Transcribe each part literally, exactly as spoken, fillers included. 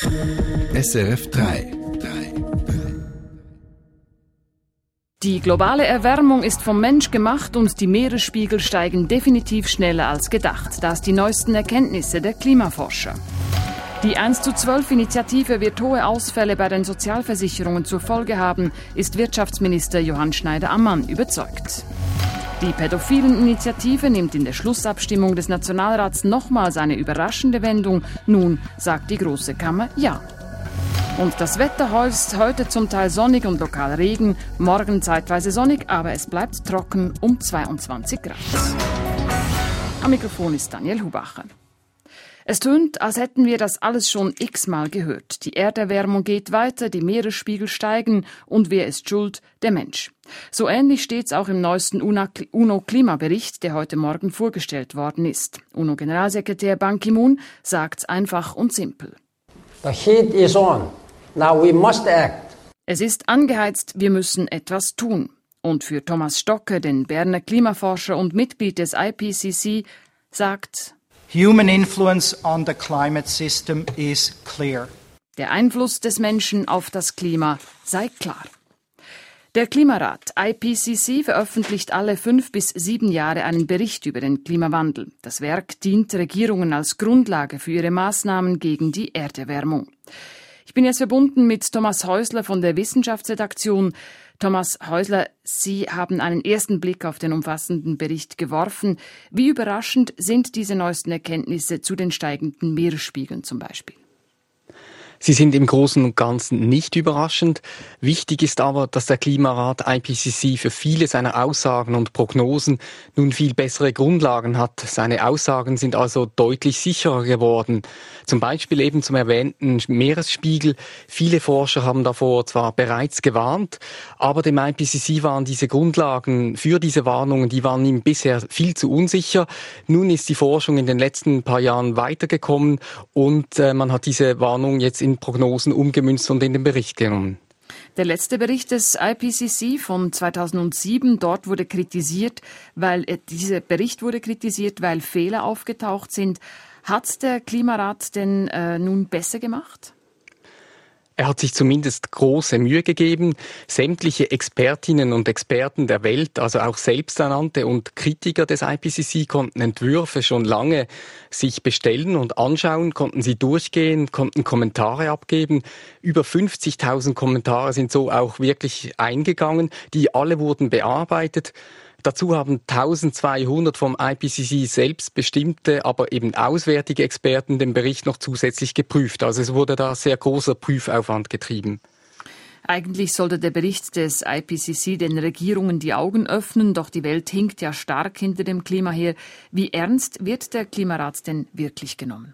S R F drei. Die globale Erwärmung ist vom Mensch gemacht und die Meeresspiegel steigen definitiv schneller als gedacht. Das die neuesten Erkenntnisse der Klimaforscher. Die eins zu zwölf Initiative wird hohe Ausfälle bei den Sozialversicherungen zur Folge haben, ist Wirtschaftsminister Johann Schneider-Ammann überzeugt. Die Pädophilen-Initiative nimmt in der Schlussabstimmung des Nationalrats nochmals eine überraschende Wendung. Nun sagt die Große Kammer Ja. Und das Wetter ist heute zum Teil sonnig und lokal Regen, morgen zeitweise sonnig, aber es bleibt trocken um zweiundzwanzig Grad. Am Mikrofon ist Daniel Hubacher. Es tönt, als hätten wir das alles schon x-mal gehört. Die Erderwärmung geht weiter, die Meeresspiegel steigen und wer ist schuld? Der Mensch. So ähnlich steht's auch im neuesten UNO-Klimabericht, der heute Morgen vorgestellt worden ist. UNO-Generalsekretär Ban Ki-moon sagt's einfach und simpel. The heat is on. Now we must act. Es ist angeheizt, wir müssen etwas tun. Und für Thomas Stocke, den Berner Klimaforscher und Mitglied des I P C C, sagt: Human influence on the climate system is clear. Der Einfluss des Menschen auf das Klima sei klar. Der Klimarat I P C C veröffentlicht alle fünf bis sieben Jahre einen Bericht über den Klimawandel. Das Werk dient Regierungen als Grundlage für ihre Maßnahmen gegen die Erderwärmung. Ich bin jetzt verbunden mit Thomas Häusler von der Wissenschaftsredaktion. Thomas Häusler, Sie haben einen ersten Blick auf den umfassenden Bericht geworfen. Wie überraschend sind diese neuesten Erkenntnisse zu den steigenden Meeresspiegeln zum Beispiel? Sie sind im Großen und Ganzen nicht überraschend. Wichtig ist aber, dass der Klimarat I P C C für viele seiner Aussagen und Prognosen nun viel bessere Grundlagen hat. Seine Aussagen sind also deutlich sicherer geworden. Zum Beispiel eben zum erwähnten Meeresspiegel. Viele Forscher haben davor zwar bereits gewarnt, aber dem I P C C waren diese Grundlagen für diese Warnungen, die waren ihm bisher viel zu unsicher. Nun ist die Forschung in den letzten paar Jahren weitergekommen und äh, man hat diese Warnung jetzt in Prognosen umgemünzt und in den Bericht genommen. Der letzte Bericht des I P C C von zweitausendsieben, dort wurde kritisiert, weil äh, dieser Bericht wurde kritisiert, weil Fehler aufgetaucht sind. Hat der Klimarat denn äh, nun besser gemacht? Er hat sich zumindest große Mühe gegeben. Sämtliche Expertinnen und Experten der Welt, also auch Selbsternannte und Kritiker des I P C C, konnten Entwürfe schon lange sich bestellen und anschauen, konnten sie durchgehen, konnten Kommentare abgeben. Über fünfzigtausend Kommentare sind so auch wirklich eingegangen. Die alle wurden bearbeitet. Dazu haben eintausendzweihundert vom I P C C selbst bestimmte, aber eben auswärtige Experten den Bericht noch zusätzlich geprüft. Also es wurde da sehr großer Prüfaufwand getrieben. Eigentlich sollte der Bericht des I P C C den Regierungen die Augen öffnen, doch die Welt hinkt ja stark hinter dem Klima her. Wie ernst wird der Klimarat denn wirklich genommen?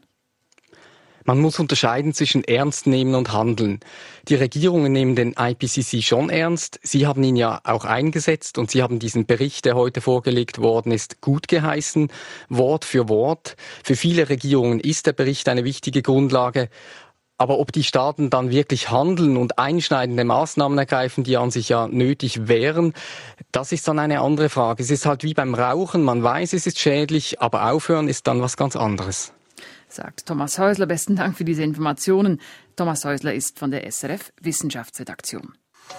Man muss unterscheiden zwischen Ernst nehmen und Handeln. Die Regierungen nehmen den I P C C schon ernst. Sie haben ihn ja auch eingesetzt und sie haben diesen Bericht, der heute vorgelegt worden ist, gut geheißen, Wort für Wort. Für viele Regierungen ist der Bericht eine wichtige Grundlage. Aber ob die Staaten dann wirklich handeln und einschneidende Maßnahmen ergreifen, die an sich ja nötig wären, das ist dann eine andere Frage. Es ist halt wie beim Rauchen, man weiß, es ist schädlich, aber aufhören ist dann was ganz anderes. Sagt Thomas Häusler. Besten Dank für diese Informationen. Thomas Häusler ist von der S R F Wissenschaftsredaktion.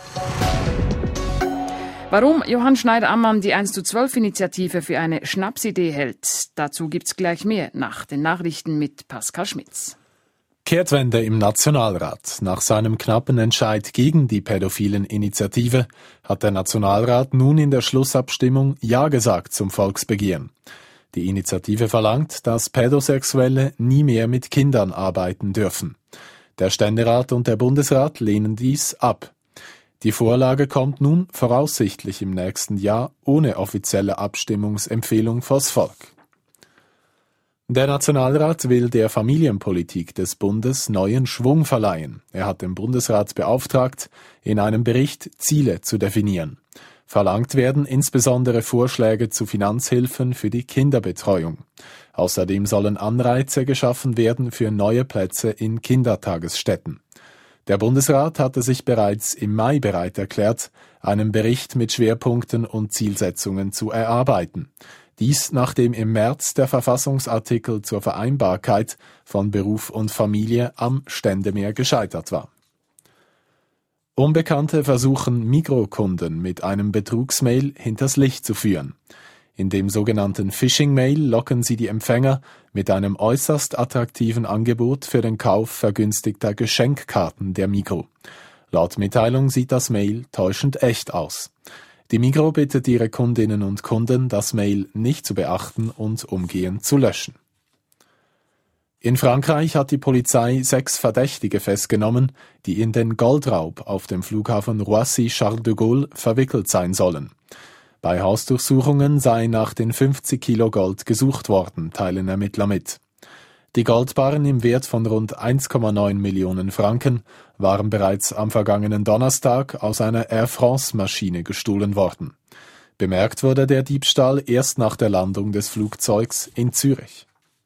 Warum Johann Schneider-Ammann die eins zu zwölf Initiative für eine Schnapsidee hält, dazu gibt's gleich mehr nach den Nachrichten mit Pascal Schmitz. Kehrtwende im Nationalrat. Nach seinem knappen Entscheid gegen die Pädophilen-Initiative hat der Nationalrat nun in der Schlussabstimmung Ja gesagt zum Volksbegehren. Die Initiative verlangt, dass Pädosexuelle nie mehr mit Kindern arbeiten dürfen. Der Ständerat und der Bundesrat lehnen dies ab. Die Vorlage kommt nun voraussichtlich im nächsten Jahr ohne offizielle Abstimmungsempfehlung vors Volk. Der Nationalrat will der Familienpolitik des Bundes neuen Schwung verleihen. Er hat den Bundesrat beauftragt, in einem Bericht Ziele zu definieren. Verlangt werden insbesondere Vorschläge zu Finanzhilfen für die Kinderbetreuung. Außerdem sollen Anreize geschaffen werden für neue Plätze in Kindertagesstätten. Der Bundesrat hatte sich bereits im Mai bereit erklärt, einen Bericht mit Schwerpunkten und Zielsetzungen zu erarbeiten. Dies, nachdem im März der Verfassungsartikel zur Vereinbarkeit von Beruf und Familie am Ständemeer gescheitert war. Unbekannte versuchen Migros-Kunden mit einem Betrugsmail hinters Licht zu führen. In dem sogenannten Phishing-Mail locken sie die Empfänger mit einem äußerst attraktiven Angebot für den Kauf vergünstigter Geschenkkarten der Migros. Laut Mitteilung sieht das Mail täuschend echt aus. Die Migros bittet ihre Kundinnen und Kunden, das Mail nicht zu beachten und umgehend zu löschen. In Frankreich hat die Polizei sechs Verdächtige festgenommen, die in den Goldraub auf dem Flughafen Roissy-Charles de Gaulle verwickelt sein sollen. Bei Hausdurchsuchungen sei nach den fünfzig Kilo Gold gesucht worden, teilen Ermittler mit. Die Goldbarren im Wert von rund eins Komma neun Millionen Franken waren bereits am vergangenen Donnerstag aus einer Air France-Maschine gestohlen worden. Bemerkt wurde der Diebstahl erst nach der Landung des Flugzeugs in Zürich.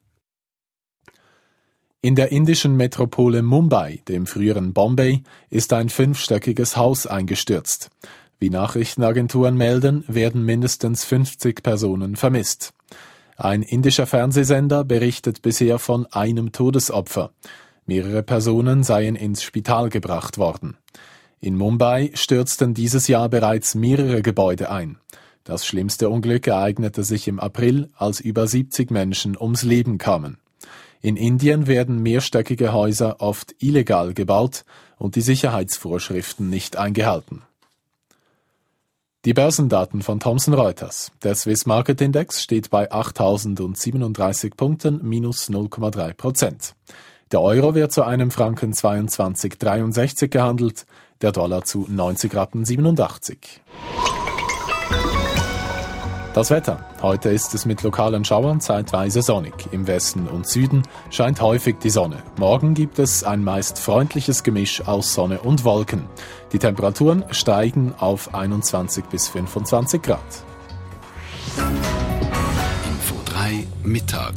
In der indischen Metropole Mumbai, dem früheren Bombay, ist ein fünfstöckiges Haus eingestürzt. Wie Nachrichtenagenturen melden, werden mindestens fünfzig Personen vermisst. Ein indischer Fernsehsender berichtet bisher von einem Todesopfer. Mehrere Personen seien ins Spital gebracht worden. In Mumbai stürzten dieses Jahr bereits mehrere Gebäude ein. Das schlimmste Unglück ereignete sich im April, als über siebzig Menschen ums Leben kamen. In Indien werden mehrstöckige Häuser oft illegal gebaut und die Sicherheitsvorschriften nicht eingehalten. Die Börsendaten von Thomson Reuters. Der Swiss Market Index steht bei achttausendsiebenunddreißig Punkten, minus null Komma drei Prozent. Der Euro wird zu einem Franken zweiundzwanzig Komma dreiundsechzig gehandelt, der Dollar zu neunzig Rappen siebenundachtzig. Das Wetter. Heute ist es mit lokalen Schauern zeitweise sonnig. Im Westen und Süden scheint häufig die Sonne. Morgen gibt es ein meist freundliches Gemisch aus Sonne und Wolken. Die Temperaturen steigen auf einundzwanzig bis fünfundzwanzig Grad. Info drei Mittag.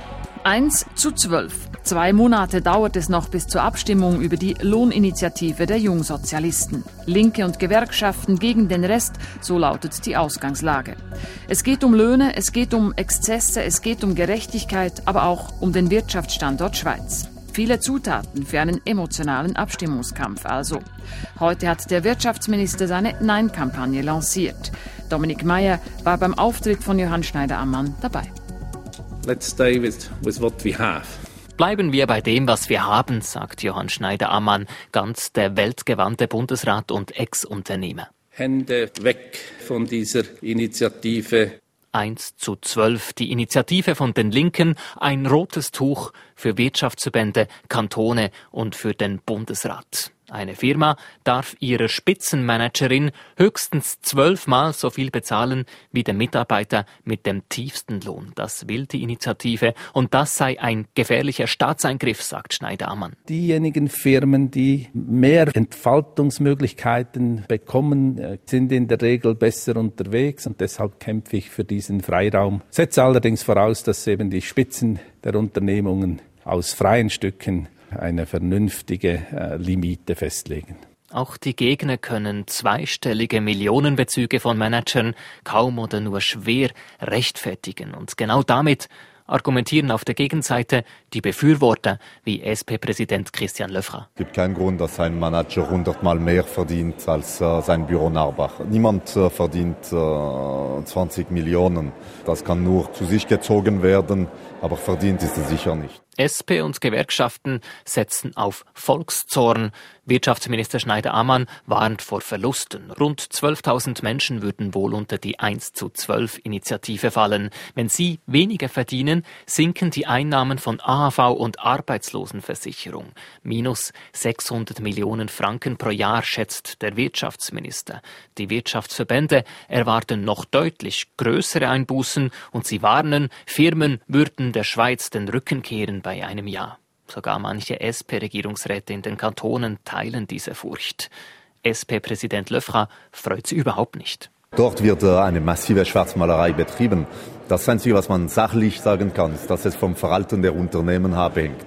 eins zu zwölf. Zwei Monate dauert es noch bis zur Abstimmung über die Lohninitiative der Jungsozialisten. Linke und Gewerkschaften gegen den Rest, so lautet die Ausgangslage. Es geht um Löhne, es geht um Exzesse, es geht um Gerechtigkeit, aber auch um den Wirtschaftsstandort Schweiz. Viele Zutaten für einen emotionalen Abstimmungskampf also. Heute hat der Wirtschaftsminister seine Nein-Kampagne lanciert. Dominik Meier war beim Auftritt von Johann Schneider-Ammann dabei. Let's stay with, with what we have. Bleiben wir bei dem, was wir haben, sagt Johann Schneider-Ammann, ganz der weltgewandte Bundesrat und Ex-Unternehmer. Hände weg von dieser Initiative. eins zu zwölf, die Initiative von den Linken, ein rotes Tuch für Wirtschaftsverbände, Kantone und für den Bundesrat. Eine Firma darf ihrer Spitzenmanagerin höchstens zwölfmal so viel bezahlen wie der Mitarbeiter mit dem tiefsten Lohn. Das will die Initiative und das sei ein gefährlicher Staatseingriff, sagt Schneider-Ammann. Diejenigen Firmen, die mehr Entfaltungsmöglichkeiten bekommen, sind in der Regel besser unterwegs und deshalb kämpfe ich für diesen Freiraum. Setze allerdings voraus, dass eben die Spitzen der Unternehmungen aus freien Stücken eine vernünftige äh, Limite festlegen. Auch die Gegner können zweistellige Millionenbezüge von Managern kaum oder nur schwer rechtfertigen. Und genau damit argumentieren auf der Gegenseite die Befürworter wie S P-Präsident Christian Löffra. Es gibt keinen Grund, dass ein Manager hundertmal mehr verdient als äh, sein Büro Narbach. Niemand äh, verdient äh, zwanzig Millionen. Das kann nur zu sich gezogen werden, aber verdient ist es sicher nicht. S P und Gewerkschaften setzen auf Volkszorn. Wirtschaftsminister Schneider-Ammann warnt vor Verlusten. Rund zwölftausend Menschen würden wohl unter die eins zu zwölf Initiative fallen. Wenn sie weniger verdienen, sinken die Einnahmen von A H V und Arbeitslosenversicherung. Minus sechshundert Millionen Franken pro Jahr, schätzt der Wirtschaftsminister. Die Wirtschaftsverbände erwarten noch deutlich größere Einbußen und sie warnen, Firmen würden der Schweiz den Rücken kehren bei einem Ja. Sogar manche S P-Regierungsräte in den Kantonen teilen diese Furcht. S P-Präsident Löffra freut sich überhaupt nicht. Dort wird eine massive Schwarzmalerei betrieben. Das Einzige, was man sachlich sagen kann, ist, dass es vom Verhalten der Unternehmen abhängt.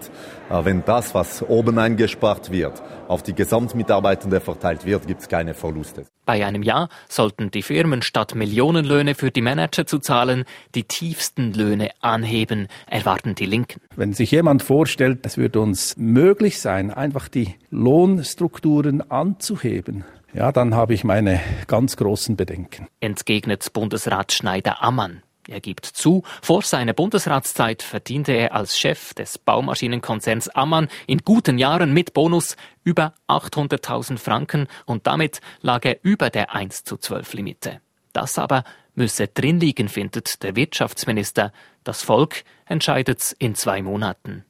Wenn das, was oben eingespart wird, auf die Gesamtmitarbeitenden verteilt wird, gibt es keine Verluste. Bei einem Ja sollten die Firmen statt Millionenlöhne für die Manager zu zahlen, die tiefsten Löhne anheben, erwarten die Linken. Wenn sich jemand vorstellt, es würde uns möglich sein, einfach die Lohnstrukturen anzuheben, ja, dann habe ich meine ganz großen Bedenken. Entgegnet Bundesrat Schneider-Ammann. Er gibt zu, vor seiner Bundesratszeit verdiente er als Chef des Baumaschinenkonzerns Ammann in guten Jahren mit Bonus über achthunderttausend Franken und damit lag er über der eins zu zwölf Limite. Das aber müsse drin liegen, findet der Wirtschaftsminister. Das Volk entscheidet in zwei Monaten.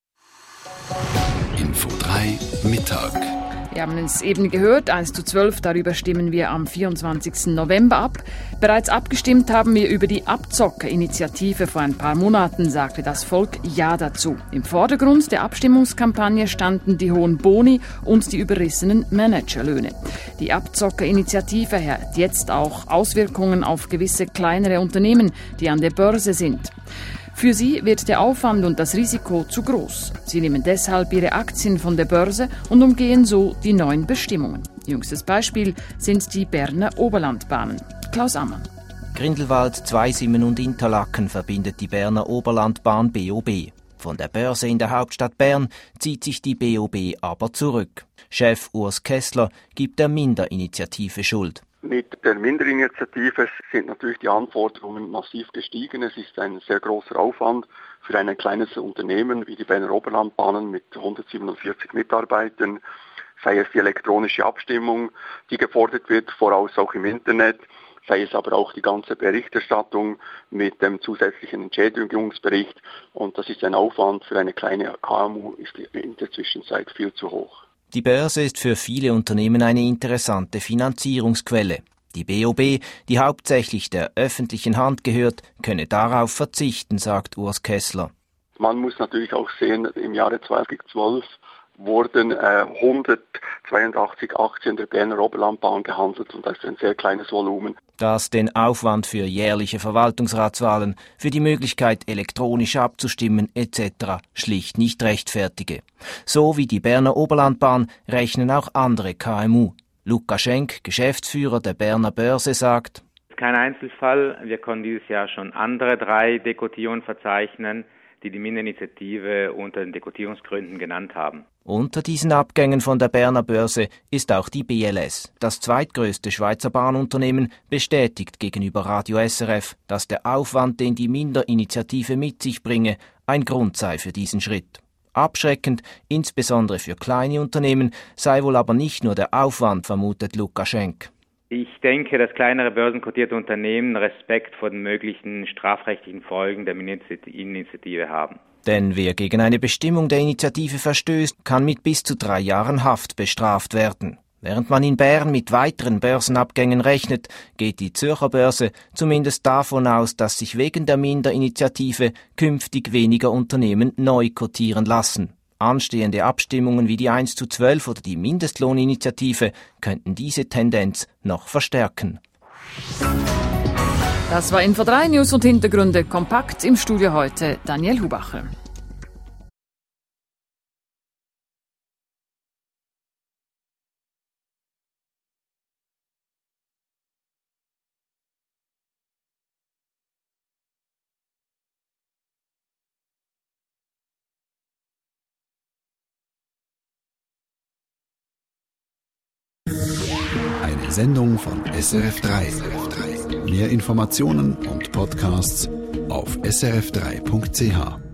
Info drei Mittag. Wir haben es eben gehört, eins zu zwölf, darüber stimmen wir am vierundzwanzigsten November ab. Bereits abgestimmt haben wir über die Abzockerinitiative vor ein paar Monaten, sagte das Volk Ja dazu. Im Vordergrund der Abstimmungskampagne standen die hohen Boni und die überrissenen Managerlöhne. Die Abzockerinitiative hat jetzt auch Auswirkungen auf gewisse kleinere Unternehmen, die an der Börse sind. Für sie wird der Aufwand und das Risiko zu groß. Sie nehmen deshalb ihre Aktien von der Börse und umgehen so die neuen Bestimmungen. Jüngstes Beispiel sind die Berner Oberlandbahnen. Klaus Ammann. Grindelwald, Zweisimmen und Interlaken verbindet die Berner Oberlandbahn B O B. Von der Börse in der Hauptstadt Bern zieht sich die B O B aber zurück. Chef Urs Kessler gibt der Minderinitiative Schuld. Mit der Minderinitiative sind natürlich die Anforderungen massiv gestiegen. Es ist ein sehr großer Aufwand für ein kleines Unternehmen wie die Berner Oberlandbahnen mit hundertsiebenundvierzig Mitarbeitern, sei es die elektronische Abstimmung, die gefordert wird, voraus auch im Internet, sei es aber auch die ganze Berichterstattung mit dem zusätzlichen Entschädigungsbericht. Und das ist ein Aufwand für eine kleine K M U, ist in der Zwischenzeit viel zu hoch. Die Börse ist für viele Unternehmen eine interessante Finanzierungsquelle. Die B O B, die hauptsächlich der öffentlichen Hand gehört, könne darauf verzichten, sagt Urs Kessler. Man muss natürlich auch sehen, im Jahre zweitausendzwölf wurden äh, hundertzweiundachtzig Aktien der Berner Oberlandbahn gehandelt und das ist ein sehr kleines Volumen. Das den Aufwand für jährliche Verwaltungsratswahlen, für die Möglichkeit elektronisch abzustimmen et cetera schlicht nicht rechtfertige. So wie die Berner Oberlandbahn rechnen auch andere K M U. Luca Schenk, Geschäftsführer der Berner Börse, sagt: Kein Einzelfall. Wir konnten dieses Jahr schon andere drei Dekotierungen verzeichnen, die die Minderinitiative unter den Dekotierungsgründen genannt haben. Unter diesen Abgängen von der Berner Börse ist auch die B L S. Das zweitgrößte Schweizer Bahnunternehmen bestätigt gegenüber Radio S R F, dass der Aufwand, den die Minderinitiative mit sich bringe, ein Grund sei für diesen Schritt. Abschreckend, insbesondere für kleine Unternehmen, sei wohl aber nicht nur der Aufwand, vermutet Luca Schenk. Ich denke, dass kleinere börsenkotierte Unternehmen Respekt vor den möglichen strafrechtlichen Folgen der Initiative haben. Denn wer gegen eine Bestimmung der Initiative verstößt, kann mit bis zu drei Jahren Haft bestraft werden. Während man in Bern mit weiteren Börsenabgängen rechnet, geht die Zürcher Börse zumindest davon aus, dass sich wegen der Minderinitiative künftig weniger Unternehmen neu kotieren lassen. Anstehende Abstimmungen wie die eins zu zwölf oder die Mindestlohninitiative könnten diese Tendenz noch verstärken. Das war Info drei News und Hintergründe. Kompakt im Studio heute Daniel Hubacher. Eine Sendung von S R F drei. Mehr Informationen und Podcasts auf s r f drei punkt c h.